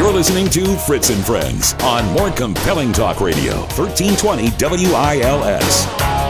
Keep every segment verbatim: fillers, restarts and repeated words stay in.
You're listening to Fritz and Friends on More Compelling Talk Radio, thirteen twenty W I L S.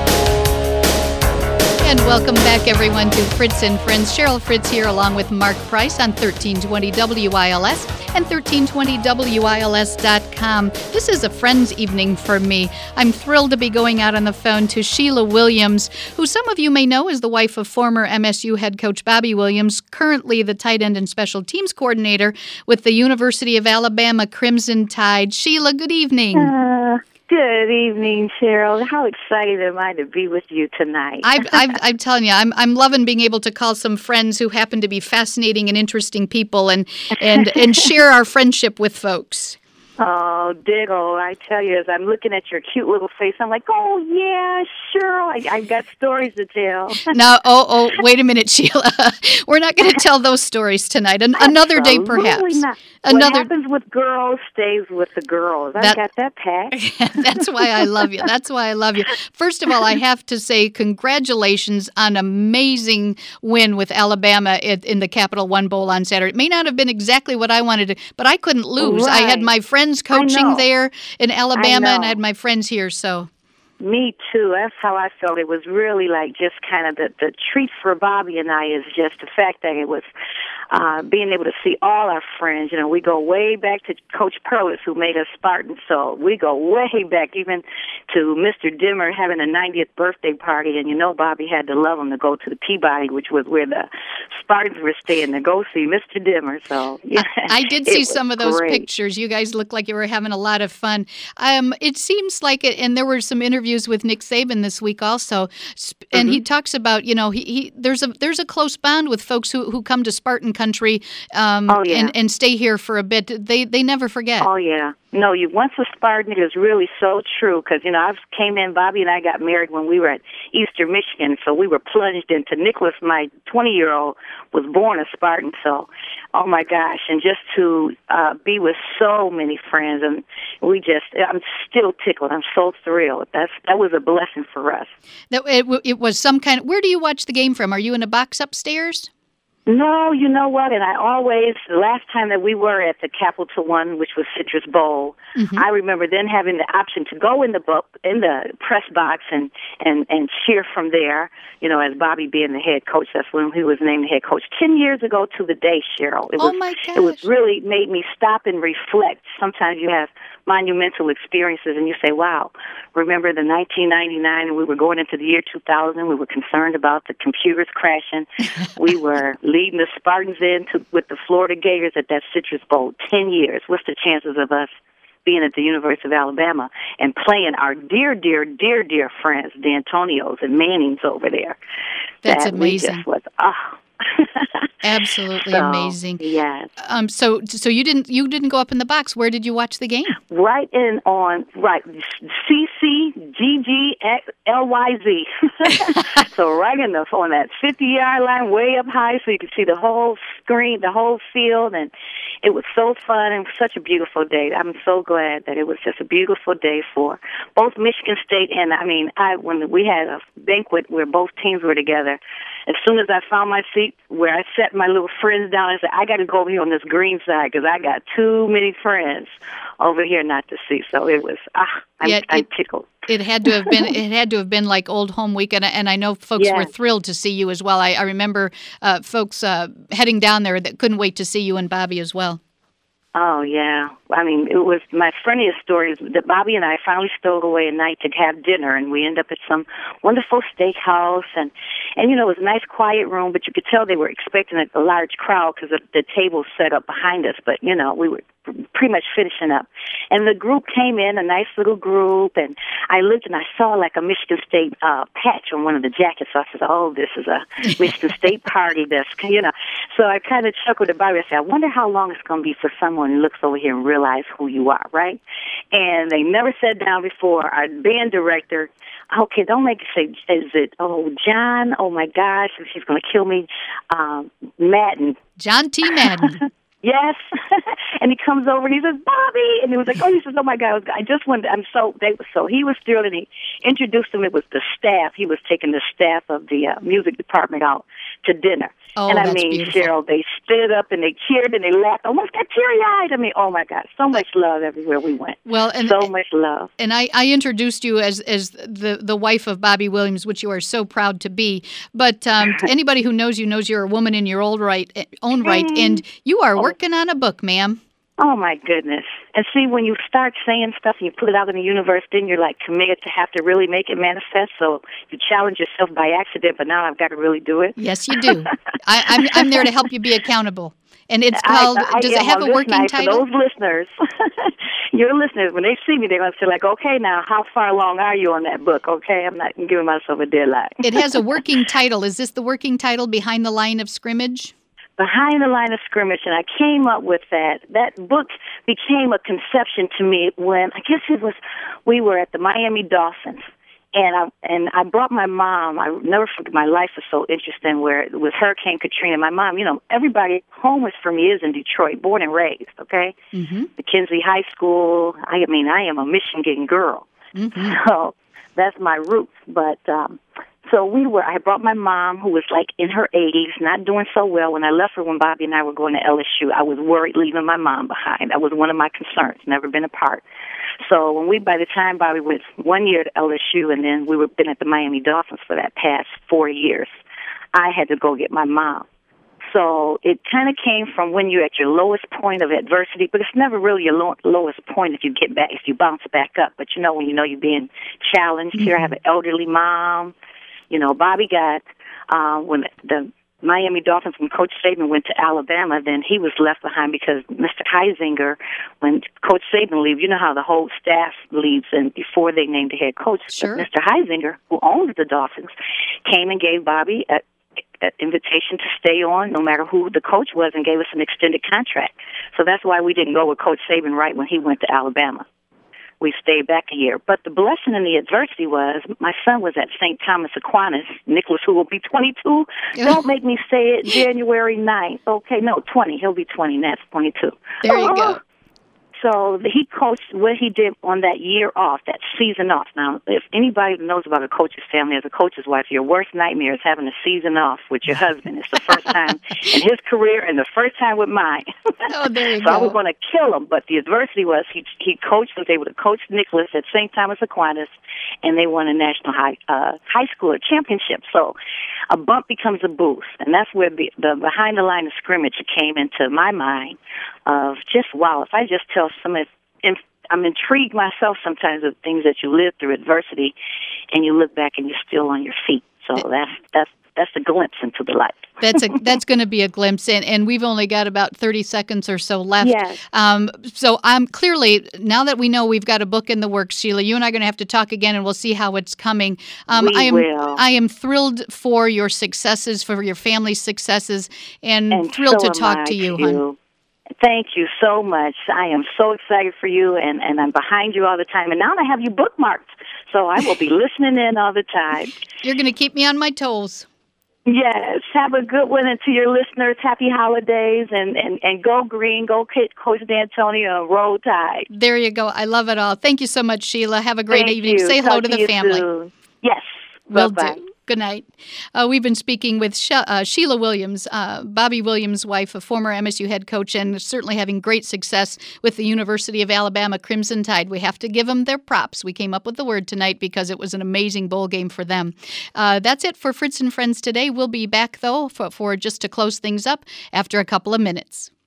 And welcome back, everyone, to Fritz and Friends. Cheryl Fritz here, along with Mark Price on thirteen twenty W I L S and thirteen twenty W I L S dot com. This is a Friends evening for me. I'm thrilled to be going out on the phone to Sheila Williams, who some of you may know is the wife of former M S U head coach Bobby Williams, currently the tight end and special teams coordinator with the University of Alabama Crimson Tide. Sheila, good evening. Uh, Good evening, Cheryl. How excited am I to be with you tonight? I, I, I'm telling you, I'm I'm loving being able to call some friends who happen to be fascinating and interesting people and and, and share our friendship with folks. Oh, diggle. I tell you, as I'm looking at your cute little face, I'm like, oh, yeah, sure. I, I've got stories to tell. Now, oh, oh, wait a minute, Sheila. We're not going to tell those stories tonight. An- another day, perhaps. Not. Another... What happens with girls stays with the girls. That... I got that pat. That's why I love you. That's why I love you. First of all, I have to say congratulations on an amazing win with Alabama in the Capital One Bowl on Saturday. It may not have been exactly what I wanted to, but I couldn't lose. Right. I had my friends coaching there in Alabama, I and I had my friends here, so. Me too. That's how I felt. It was really like just kind of the, the treat for Bobby and I is just the fact that it was uh, being able to see all our friends. You know, we go way back to Coach Perlis, who made us Spartans, so we go way back even to Mister Dimmer having a ninetieth birthday party, and you know Bobby had to love him to go to the Peabody, which was where the Spartans were staying, to go see Mister Dimmer. So yeah, I, I did see some of those great. pictures. You guys looked like you were having a lot of fun. Um, it seems like it, and there were some interviews with Nick Saban this week also, and mm-hmm. he talks about, you know, he, he there's a there's a close bond with folks who, who come to Spartan country um, oh, yeah. and, and stay here for a bit. They they never forget. Oh, yeah. No, you once a Spartan, it is really so true, because, you know, I came in, Bobby and I got married when we were at Eastern Michigan, so we were plunged into, Nicholas, my twenty-year-old, was born a Spartan, so, oh, my gosh, and just to uh, be with so many friends, and we just, I'm still tickled. I'm so thrilled. That's That was a blessing for us. That it, it was some kind of, where do you watch the game from? Are you in a box upstairs? No, you know what? And I always, the last time that we were at the Capital One, which was Citrus Bowl, mm-hmm. I remember then having the option to go in the book, in the press box and, and, and cheer from there, you know, as Bobby being the head coach. That's when he was named the head coach. Ten years ago to the day, Cheryl. It oh, was, my gosh. It was really made me stop and reflect. Sometimes you have monumental experiences and you say, wow, remember the nineteen ninety-nine and we were going into the year two thousand. We were concerned about the computers crashing. We were leading the Spartans in to, with the Florida Gators at that Citrus Bowl. Ten years. What's the chances of us being at the University of Alabama and playing our dear, dear, dear, dear friends, the Antonios and Mannings over there? That's that amazing. We just was, oh. Absolutely so, amazing. Yes. Um. So, so you didn't you didn't go up in the box. Where did you watch the game? Right in on right C C G G L Y Z. So right in the on that fifty yard line, way up high, so you could see the whole screen, the whole field, and it was so fun and such a beautiful day. I'm so glad that it was just a beautiful day for both Michigan State and I mean, I when we had a banquet where both teams were together. As soon as I found my seat where I set my little friends down, I said, I got to go over here on this green side because I got too many friends over here not to see. So it was, ah, I'm, yeah, I'm it, tickled. It had to have been, it had to have been like old home week, and, and I know folks yeah. were thrilled to see you as well. I, I remember uh, folks uh, heading down there that couldn't wait to see you and Bobby as well. Oh, yeah. I mean, it was my funniest story is that Bobby and I finally stowed away a night to have dinner, and we ended up at some wonderful steakhouse, and, and you know, it was a nice, quiet room, but you could tell they were expecting a, a large crowd because the, the table set up behind us, but, you know, we were pretty much finishing up. And the group came in, a nice little group, and I looked and I saw like a Michigan State uh, patch on one of the jackets, so I said, oh, this is a Michigan State party, this, you know. So I kind of chuckled about it. I said, I wonder how long it's going to be for someone who looks over here and realize who you are, right? And they never sat down before. Our band director, okay, don't make it say, is it, oh, John, oh, my gosh, she's going to kill me, um, Madden. John T. Madden. Yes. And he comes over and he says, Bobby. And he was like, oh, he says, oh, my God, I just wanted, I'm so, they, so he was thrilled, and he introduced him. It was the staff. He was taking the staff of the uh, music department out to dinner. Oh, and I that's mean, beautiful. Cheryl, they stood up and they cheered and they laughed. Almost got teary-eyed. I mean, oh, my God, so much love everywhere we went. Well, and so much love. And I, I introduced you as as the, the wife of Bobby Williams, which you are so proud to be. But um, anybody who knows you knows you're a woman in your old right, own right, and you are working on a book, ma'am. Oh, my goodness. And see, when you start saying stuff and you put it out in the universe, then you're like committed to have to really make it manifest. So you challenge yourself by accident, but now I've got to really do it. Yes, you do. I, I'm I'm there to help you be accountable. And it's called, I, I, does yeah, it have well, a working nice title? For those listeners, your listeners, when they see me, they're going to say, like, okay, now, how far along are you on that book? Okay, I'm not giving myself a deadline. It has a working title. Is this the working title, Behind the Line of Scrimmage? Behind the Line of Scrimmage, and I came up with that. That book became a conception to me when, I guess it was, we were at the Miami Dolphins, and I and I brought my mom. I never forget, my life was so interesting, where with Hurricane Katrina, my mom, you know, everybody, home is for me is in Detroit, born and raised, okay? Mm-hmm. McKenzie High School, I mean, I am a Michigan girl, mm-hmm. so that's my roots, but... um So we were, I brought my mom, who was like in her eighties, not doing so well. When I left her, when Bobby and I were going to L S U, I was worried leaving my mom behind. That was one of my concerns, never been apart. So when we, by the time Bobby went one year to L S U, and then we were been at the Miami Dolphins for that past four years, I had to go get my mom. So it kind of came from when you're at your lowest point of adversity, but it's never really your low, lowest point if you get back, if you bounce back up. But you know, when you know you're being challenged, mm-hmm. Here I have an elderly mom. You know, Bobby got, uh, when the Miami Dolphins, when Coach Saban went to Alabama, then he was left behind because Mister Heisinger, when Coach Saban leaves, you know how the whole staff leaves, and before they named the head coach, sure. Mister Heisinger, who owns the Dolphins, came and gave Bobby a, an invitation to stay on, no matter who the coach was, and gave us an extended contract. So that's why we didn't go with Coach Saban right when he went to Alabama. We stayed back a year. But the blessing and the adversity was my son was at Saint Thomas Aquinas, Nicholas, who will be twenty-two. Don't make me say it, January ninth. Okay, no, twenty. He'll be twenty. That's twenty-two. There you go. So he coached what he did on that year off, that season off. Now, if anybody knows about a coach's family, as a coach's wife, your worst nightmare is having a season off with your husband. It's the first time in his career and the first time with mine. Oh, there you so go. I was going to kill him, but the adversity was he he coached, was able to coach Nicholas at Saint Thomas Aquinas, and they won a national high uh, high school championship. So a bump becomes a boost, and that's where the, the behind the line of scrimmage came into my mind of just, wow, if I just tell some of, I'm intrigued myself sometimes of things that you live through adversity, and you look back and you're still on your feet. So that's that's that's a glimpse into the light. That's a that's going to be a glimpse, and, and we've only got about thirty seconds or so left. Yes. Um, so I'm clearly, now that we know we've got a book in the works, Sheila, you and I are going to have to talk again, and we'll see how it's coming. Um, we I am will. I am thrilled for your successes, for your family's successes, and, and thrilled so to talk I to you, too. hon. Thank you so much. I am so excited for you, and, and I'm behind you all the time. And now I have you bookmarked, so I will be listening in all the time. You're going to keep me on my toes. Yes. Have a good one, and to your listeners, happy holidays, and, and, and go green, go Coach D'Antonio, roll tide. There you go. I love it all. Thank you so much, Sheila. Have a great Thank evening. you. Say hello Talk to the you family. Soon. Yes. Will Bye-bye. do. Good night. Uh, we've been speaking with She- uh, Sheila Williams, uh, Bobby Williams' wife, a former M S U head coach, and certainly having great success with the University of Alabama Crimson Tide. We have to give them their props. We came up with the word tonight because it was an amazing bowl game for them. Uh, that's it for Fritz and Friends today. We'll be back, though, for, for just to close things up after a couple of minutes.